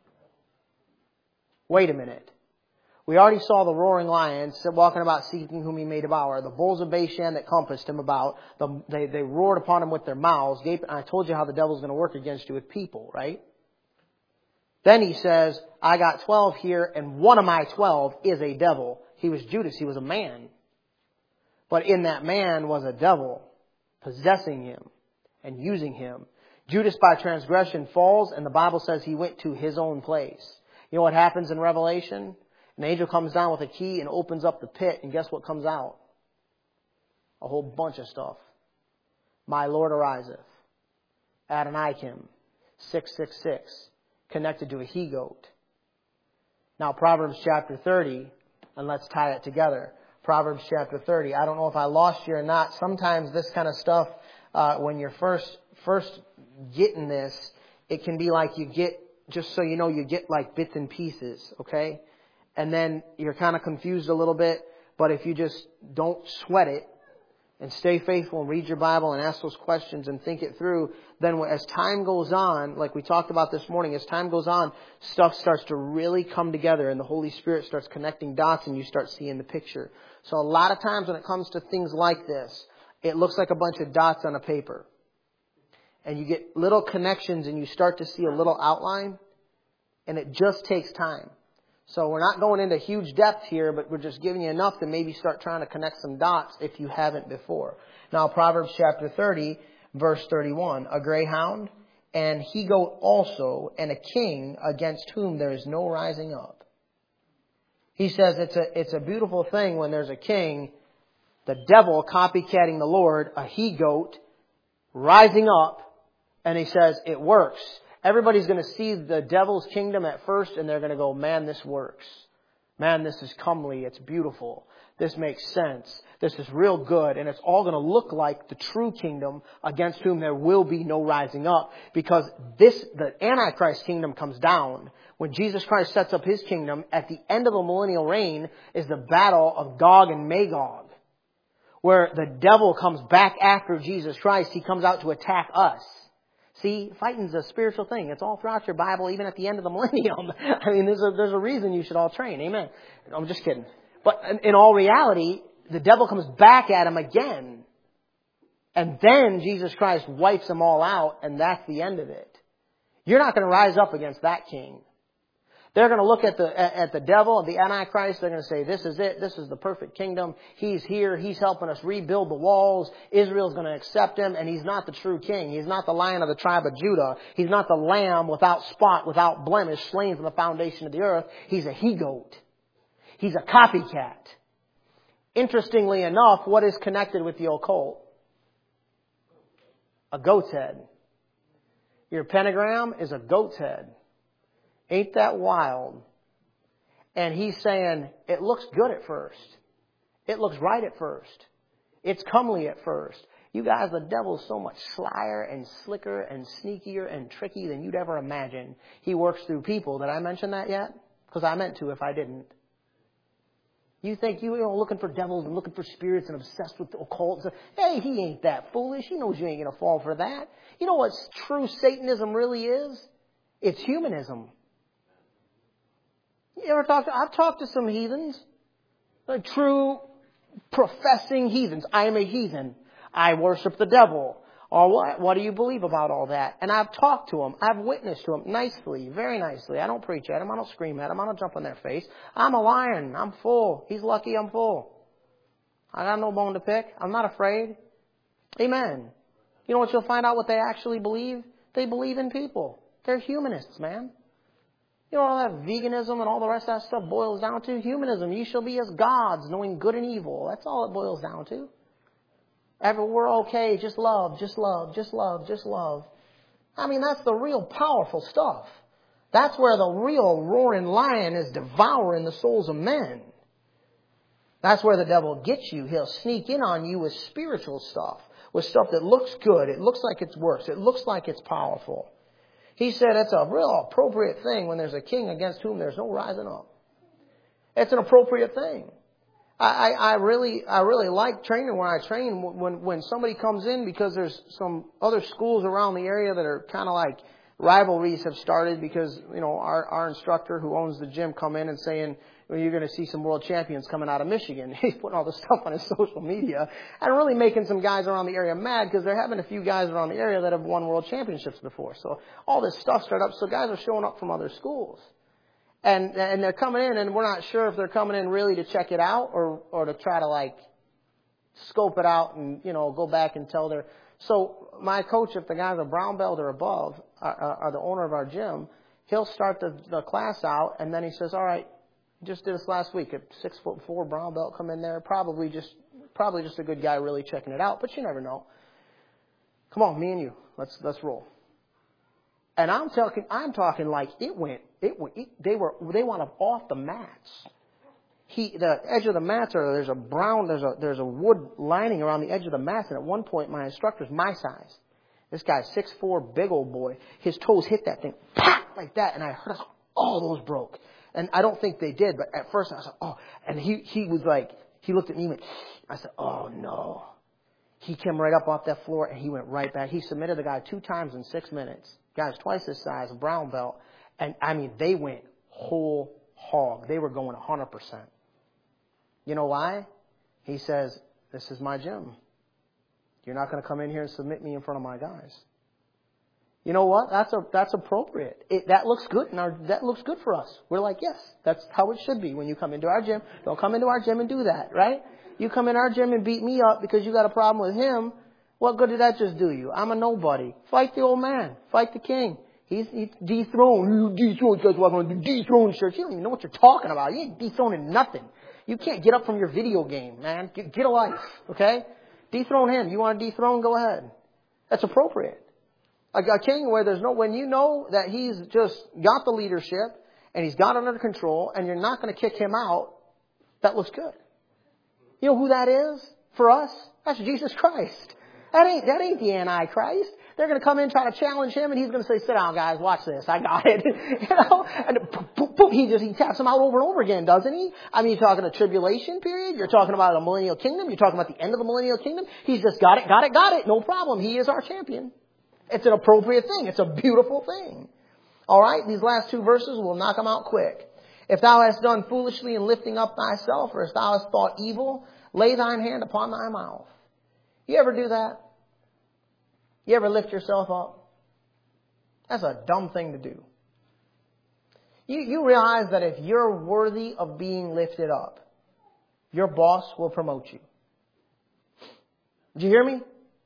A: Wait a minute. We already saw the roaring lions walking about seeking whom he may devour. The bulls of Bashan that compassed him about. The, they, they roared upon him with their mouths. Gaping. I told you how the devil's going to work against you with people, right? Then he says, I got twelve here and one of my twelve is a devil. He was Judas. He was a man. But in that man was a devil possessing him and using him. Judas by transgression falls, and the Bible says he went to his own place. You know what happens in Revelation? An angel comes down with a key and opens up the pit, and guess what comes out? A whole bunch of stuff. My Lord ariseth. Adonikim. six six six. Connected to a he-goat. Now Proverbs chapter thirty, and let's tie it together. Proverbs chapter thirty. I don't know if I lost you or not. Sometimes this kind of stuff, uh, when you're first first getting this, it can be like you get, just so you know, you get like bits and pieces, okay? And then you're kind of confused a little bit. But if you just don't sweat it and stay faithful and read your Bible and ask those questions and think it through, then as time goes on, like we talked about this morning, as time goes on, stuff starts to really come together and the Holy Spirit starts connecting dots and you start seeing the picture. So a lot of times when it comes to things like this, it looks like a bunch of dots on a paper. And you get little connections and you start to see a little outline, and it just takes time. So we're not going into huge depth here, but we're just giving you enough to maybe start trying to connect some dots if you haven't before. Now, Proverbs chapter thirty, verse thirty-one. A greyhound, and he-goat also, and a king against whom there is no rising up. He says it's a, it's a beautiful thing when there's a king, the devil copycatting the Lord, a he-goat rising up, and he says it works. Everybody's going to see the devil's kingdom at first and they're going to go, man, this works. Man, this is comely. It's beautiful. This makes sense. This is real good. And it's all going to look like the true kingdom against whom there will be no rising up. Because this, the Antichrist kingdom comes down. When Jesus Christ sets up His kingdom, at the end of the millennial reign is the battle of Gog and Magog. Where the devil comes back after Jesus Christ. He comes out to attack us. See, fighting's a spiritual thing. It's all throughout your Bible, even at the end of the millennium. I mean, there's a, there's a reason you should all train. Amen. I'm just kidding. But in, in all reality, the devil comes back at him again. And then Jesus Christ wipes them all out, and that's the end of it. You're not going to rise up against that king. They're going to look at the at the devil, the Antichrist. They're going to say, this is it. This is the perfect kingdom. He's here. He's helping us rebuild the walls. Israel's going to accept him. And he's not the true king. He's not the Lion of the tribe of Judah. He's not the lamb without spot, without blemish, slain from the foundation of the earth. He's a he-goat. He's a copycat. Interestingly enough, what is connected with the occult? A goat's head. Your pentagram is a goat's head. Ain't that wild? And he's saying, it looks good at first. It looks right at first. It's comely at first. You guys, the devil's so much slyer and slicker and sneakier and tricky than you'd ever imagine. He works through people. Did I mention that yet? Because I meant to if I didn't. You think you know looking for devils and looking for spirits and obsessed with the occult. Hey, he ain't that foolish. He knows you ain't going to fall for that. You know what true Satanism really is? It's humanism. You ever talk to, I've talked to some heathens, like true professing heathens. I am a heathen. I worship the devil. Or what? What do you believe about all that? And I've talked to them. I've witnessed to them nicely, very nicely. I don't preach at them. I don't scream at them. I don't jump in their face. I'm a lion. I'm full. He's lucky I'm full. I got no bone to pick. I'm not afraid. Amen. You know what you'll find out what they actually believe? They believe in people. They're humanists, man. You know all that veganism and all the rest of that stuff boils down to? Humanism. You shall be as gods, knowing good and evil. That's all it boils down to. Ever, we're okay. Just love, just love, just love, just love. I mean, that's the real powerful stuff. That's where the real roaring lion is devouring the souls of men. That's where the devil gets you. He'll sneak in on you with spiritual stuff, with stuff that looks good. It looks like it works. It looks like it's powerful. He said it's a real appropriate thing when there's a king against whom there's no rising up. It's an appropriate thing. I, I, I really I really like training when I train when when somebody comes in, because there's some other schools around the area that are kind of like rivalries have started, because you know our, our instructor who owns the gym come in and saying, well, you're going to see some world champions coming out of Michigan. He's putting all this stuff on his social media and really making some guys around the area mad, because they're having a few guys around the area that have won world championships before. So all this stuff started up. So guys are showing up from other schools. And and they're coming in, and we're not sure if they're coming in really to check it out or, or to try to like scope it out and, you know, go back and tell their... So my coach, if the guy's a brown belt or above, are, are the owner of our gym, he'll start the, the class out, and then he says, all right, just did this last week. A six foot four brown belt come in there, probably just probably just a good guy really checking it out, but you never know. Come on, me and you, let's let's roll. And I'm talking, I'm talking like it went, it went, it, they were, they went off the mats. He, the edge of the mats are, there's a brown, there's a, there's a wood lining around the edge of the mats. And at one point, my instructor's my size. This guy's six foot four, big old boy. His toes hit that thing, pop, like that. And I heard all those broke. And I don't think they did, but at first I was like, oh, and he, he was like, he looked at me and went, I said, oh no. He came right up off that floor and he went right back. He submitted the guy two times in six minutes. Guy's twice his size, a brown belt. And I mean, they went whole hog. They were going one hundred percent. You know why? He says, this is my gym. You're not going to come in here and submit me in front of my guys. You know what? That's a, that's appropriate. It, that looks good. And our, that looks good for us. We're like, yes, that's how it should be when you come into our gym. Don't come into our gym and do that, right? You come in our gym and beat me up because you got a problem with him. What good did that just do you? I'm a nobody. Fight the old man. Fight the king. He's, he's dethroned. You dethroned. You guys walking around with dethroned shirts. You don't even know what you're talking about. You ain't dethroning nothing. You can't get up from your video game, man. Get, get a life, okay? Dethrone him. You want to dethrone? Go ahead. That's appropriate. A, a king where there's no, when you know that he's just got the leadership and he's got it under control, and you're not going to kick him out, that looks good. You know who that is for us? That's Jesus Christ. That ain't, that ain't the Antichrist. They're going to come in, try to challenge him, and he's going to say, sit down, guys, watch this. I got it. you know, and boop, boop, boop, he just, he taps them out over and over again, doesn't he? I mean, you're talking a tribulation period. You're talking about a millennial kingdom. You're talking about the end of the millennial kingdom. He's just got it, got it, got it. No problem. He is our champion. It's an appropriate thing. It's a beautiful thing. All right. These last two verses will knock them out quick. If thou hast done foolishly in lifting up thyself, or if thou hast thought evil, lay thine hand upon thy mouth. You ever do that? You ever lift yourself up? That's a dumb thing to do. You, you realize that if you're worthy of being lifted up, your boss will promote you. Did you hear me?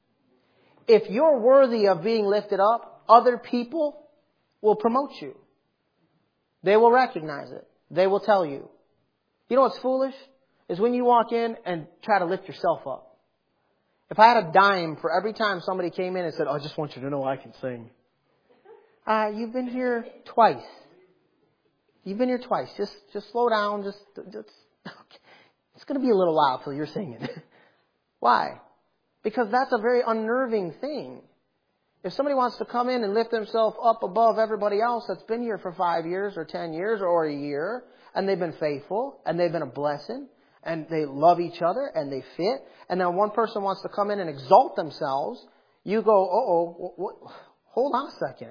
A: If you're worthy of being lifted up, other people will promote you. They will recognize it. They will tell you. You know what's foolish? Is when you walk in and try to lift yourself up. If I had a dime for every time somebody came in and said, oh, I just want you to know I can sing. Uh, you've been here twice. You've been here twice. Just just slow down. Just, just It's going to be a little while till you're singing. Why? Because that's a very unnerving thing. If somebody wants to come in and lift themselves up above everybody else that's been here for five years or ten years or a year, and they've been faithful, and they've been a blessing, and they love each other, and they fit, and then one person wants to come in and exalt themselves, you go, uh-oh, what, what, hold on a second.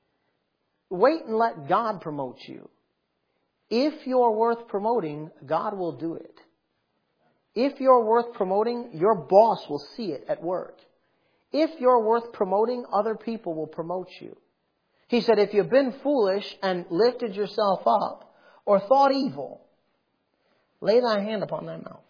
A: Wait and let God promote you. If you're worth promoting, God will do it. If you're worth promoting, your boss will see it at work. If you're worth promoting, other people will promote you. He said, if you've been foolish and lifted yourself up or thought evil, lay thy hand upon thy mouth.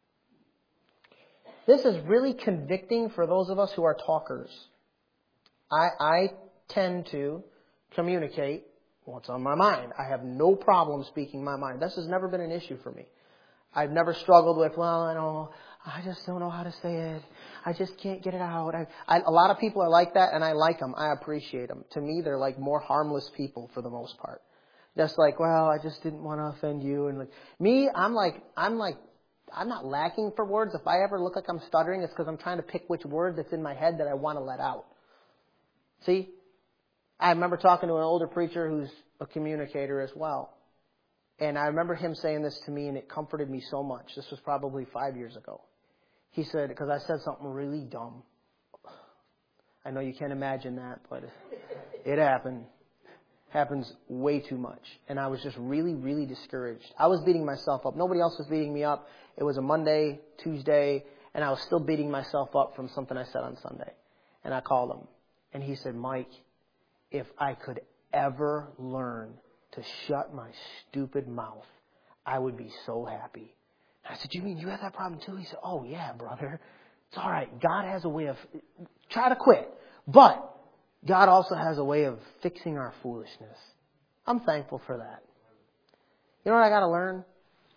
A: This is really convicting for those of us who are talkers. I, I tend to communicate what's on my mind. I have no problem speaking my mind. This has never been an issue for me. I've never struggled with, well, I know, I just don't know how to say it. I just can't get it out. I, I, a lot of people are like that, and I like them. I appreciate them. To me, they're like more harmless people for the most part. Just like, well, I just didn't want to offend you. And like me, I'm like, I'm like, I'm not lacking for words. If I ever look like I'm stuttering, it's because I'm trying to pick which word that's in my head that I want to let out. See? I remember talking to an older preacher who's a communicator as well. And I remember him saying this to me, and it comforted me so much. This was probably five years ago. He said, because I said something really dumb. I know you can't imagine that, but it happened. Happens way too much. And I was just really, really discouraged. I was beating myself up. Nobody else was beating me up. It was a Monday, Tuesday, and I was still beating myself up from something I said on Sunday. And I called him. And he said, Mike, if I could ever learn to shut my stupid mouth, I would be so happy. And I said, you mean you have that problem too? He said, oh yeah, brother. It's all right. God has a way of, try to quit. But God also has a way of fixing our foolishness. I'm thankful for that. You know what I got to learn?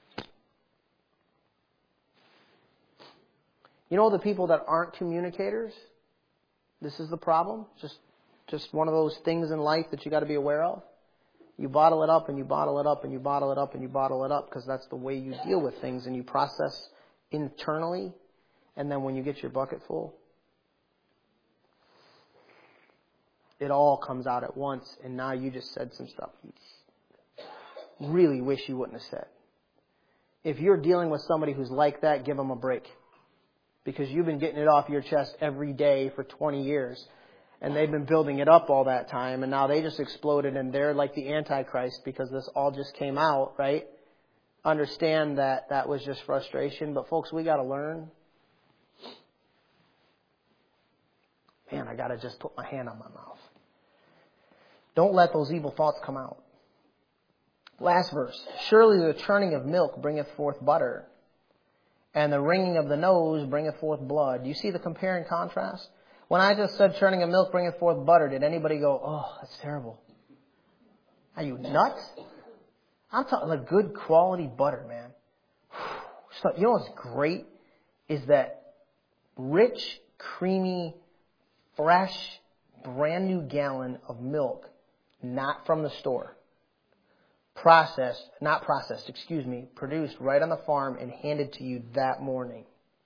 A: You know the people that aren't communicators? This is the problem. Just, just one of those things in life that you got to be aware of. You bottle it up and you bottle it up and you bottle it up and you bottle it up because that's the way you deal with things, and you process internally, and then when you get your bucket full, it all comes out at once, and now you just said some stuff you really wish you wouldn't have said. If you're dealing with somebody who's like that, give them a break, because you've been getting it off your chest every day for twenty years. And they've been building it up all that time, and now they just exploded, and they're like the Antichrist because this all just came out, right? Understand that that was just frustration. But folks, we got to learn. Man, I got to just put my hand on my mouth. Don't let those evil thoughts come out. Last verse. Surely the churning of milk bringeth forth butter, and the wringing of the nose bringeth forth blood. Do you see the compare and contrast? When I just said churning of milk bringeth forth butter, did anybody go, oh, that's terrible? Are you nuts? I'm talking like good quality butter, man. So, you know what's great is that rich, creamy, fresh, brand new gallon of milk, not from the store. processed, not processed, excuse me, produced right on the farm and handed to you that morning.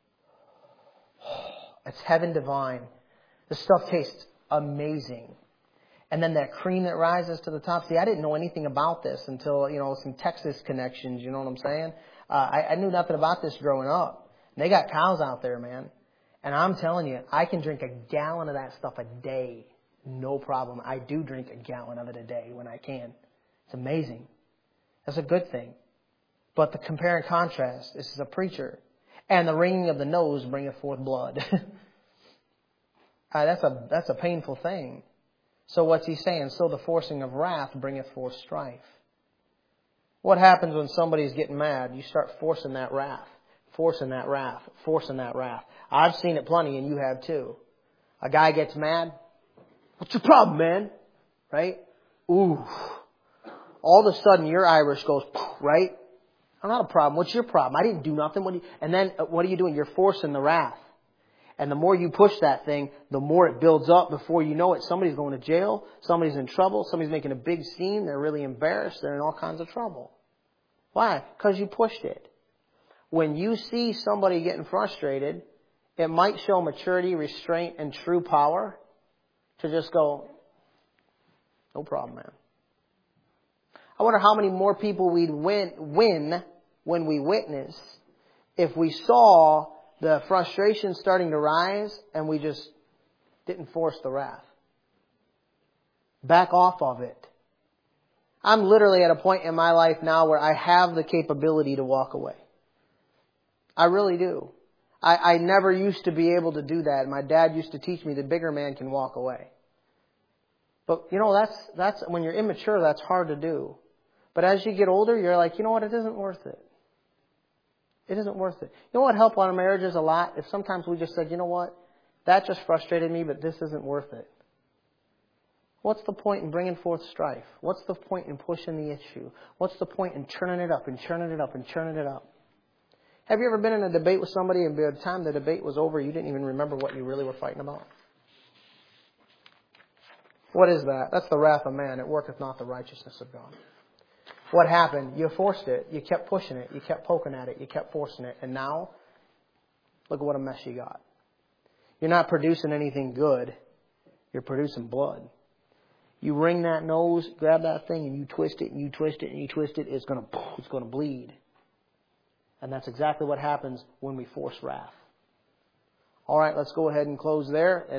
A: It's heaven divine. The stuff tastes amazing. And then that cream that rises to the top. See, I didn't know anything about this until, you know, some Texas connections, you know what I'm saying? Uh, I, I knew nothing about this growing up. And they got cows out there, man. And I'm telling you, I can drink a gallon of that stuff a day. No problem. I do drink a gallon of it a day when I can. It's amazing. That's a good thing. But the compare and contrast, this is a preacher. And the wringing of the nose bringeth forth blood. uh, that's a that's a painful thing. So what's he saying? So the forcing of wrath bringeth forth strife. What happens when somebody's getting mad? You start forcing that wrath. Forcing that wrath. Forcing that wrath. I've seen it plenty, and you have too. A guy gets mad. What's your problem, man? Right? Ooh. All of a sudden, your Irish goes, right? I'm not a problem. What's your problem? I didn't do nothing. What do you... And then what are you doing? You're forcing the wrath. And the more you push that thing, the more it builds up. Before you know it, somebody's going to jail. Somebody's in trouble. Somebody's making a big scene. They're really embarrassed. They're in all kinds of trouble. Why? Because you pushed it. When you see somebody getting frustrated, it might show maturity, restraint, and true power to just go, no problem, man. I wonder how many more people we'd win, win when we witness if we saw the frustration starting to rise and we just didn't force the wrath. Back off of it. I'm literally at a point in my life now where I have the capability to walk away. I really do. I, I never used to be able to do that. My dad used to teach me the bigger man can walk away. But, you know, that's that's when you're immature, that's hard to do. But as you get older, you're like, you know what, it isn't worth it. It isn't worth it. You know what helped our marriages a lot? If sometimes we just said, you know what, that just frustrated me, but this isn't worth it. What's the point in bringing forth strife? What's the point in pushing the issue? What's the point in churning it up and churning it up and churning it up? Have you ever been in a debate with somebody and by the time the debate was over, you didn't even remember what you really were fighting about? What is that? That's the wrath of man. It worketh not the righteousness of God. What happened? You forced it. You kept pushing it. You kept poking at it. You kept forcing it. And now, look at what a mess you got. You're not producing anything good. You're producing blood. You wring that nose, grab that thing, and you twist it, and you twist it, and you twist it. It's going to, it's going to bleed. And that's exactly what happens when we force wrath. All right, let's go ahead and close there.